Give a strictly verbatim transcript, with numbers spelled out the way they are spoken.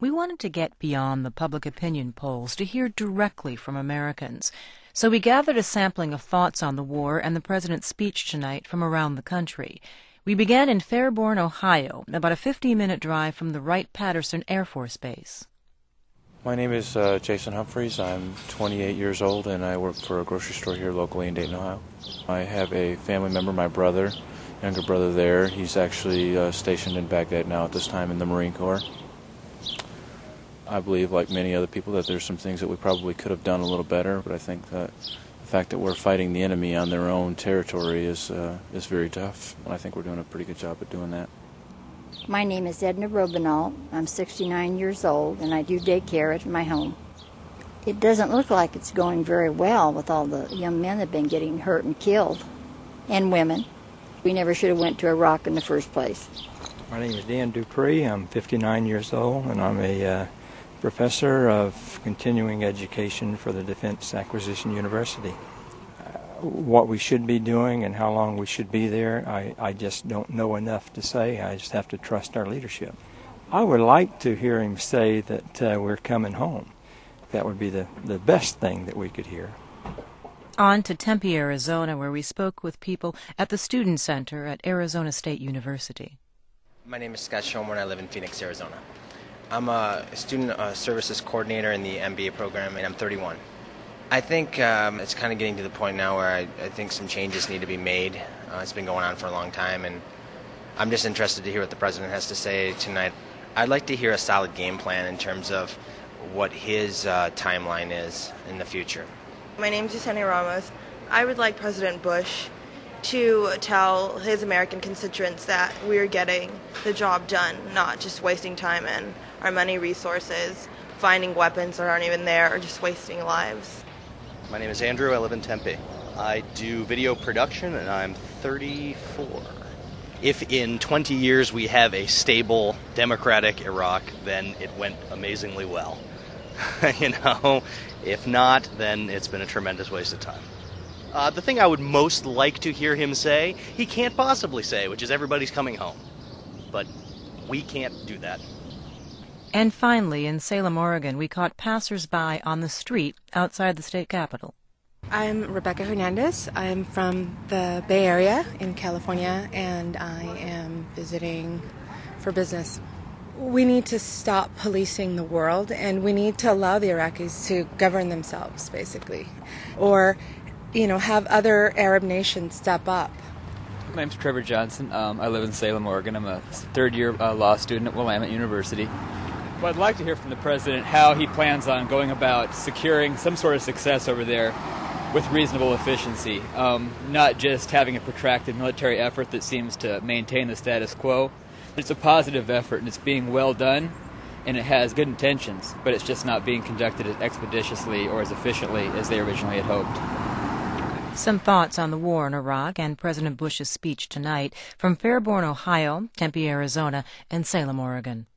We wanted to get beyond the public opinion polls to hear directly from Americans. So we gathered a sampling of thoughts on the war and the president's speech tonight from around the country. We began in Fairborn, Ohio, about a fifteen-minute drive from the Wright-Patterson Air Force Base. My name is uh, Jason Humphreys. I'm twenty-eight years old, and I work for a grocery store here locally in Dayton, Ohio. I have a family member, my brother, younger brother there. He's actually uh, stationed in Baghdad now at this time in the Marine Corps. I believe, like many other people, that there's some things that we probably could have done a little better, but I think that the fact that we're fighting the enemy on their own territory is, uh, is very tough, and I think we're doing a pretty good job at doing that. My name is Edna Robinall. I'm sixty-nine years old, and I do daycare at my home. It doesn't look like it's going very well with all the young men that have been getting hurt and killed, and women. We never should have went to Iraq in the first place. My name is Dan Dupree. I'm fifty-nine years old, and I'm a uh, professor of continuing education for the Defense Acquisition University. What we should be doing and how long we should be there, I, I just don't know enough to say. I just have to trust our leadership. I would like to hear him say that uh, we're coming home. That would be the, the best thing that we could hear. On to Tempe, Arizona, where we spoke with people at the Student Center at Arizona State University. My name is Scott Shomor, and I live in Phoenix, Arizona. I'm a student uh, services coordinator in the M B A program, and I'm thirty-one. I think um, it's kind of getting to the point now where I, I think some changes need to be made. Uh, it's been going on for a long time, and I'm just interested to hear what the president has to say tonight. I'd like to hear a solid game plan in terms of what his uh, timeline is in the future. My name is Yesenia Ramos. I would like President Bush to tell his American constituents that we're getting the job done, not just wasting time and our money, resources, finding weapons that aren't even there, or just wasting lives. My name is Andrew. I live in Tempe. I do video production, and I'm thirty-four. If in twenty years we have a stable, democratic Iraq, then it went amazingly well. You know, if not, then it's been a tremendous waste of time. Uh, the thing I would most like to hear him say, he can't possibly say, which is everybody's coming home. But we can't do that. And finally, in Salem, Oregon, we caught passers-by on the street outside the state capitol. I'm Rebecca Hernandez. I'm from the Bay Area in California, and I am visiting for business. We need to stop policing the world, and we need to allow the Iraqis to govern themselves, basically, or, you know, have other Arab nations step up. My name's Trevor Johnson. Um, I live in Salem, Oregon. I'm a third-year uh, law student at Willamette University. Well, I'd like to hear from the president how he plans on going about securing some sort of success over there with reasonable efficiency, um, not just having a protracted military effort that seems to maintain the status quo. It's a positive effort, and it's being well done, and it has good intentions, but it's just not being conducted as expeditiously or as efficiently as they originally had hoped. Some thoughts on the war in Iraq and President Bush's speech tonight from Fairborn, Ohio, Tempe, Arizona, and Salem, Oregon.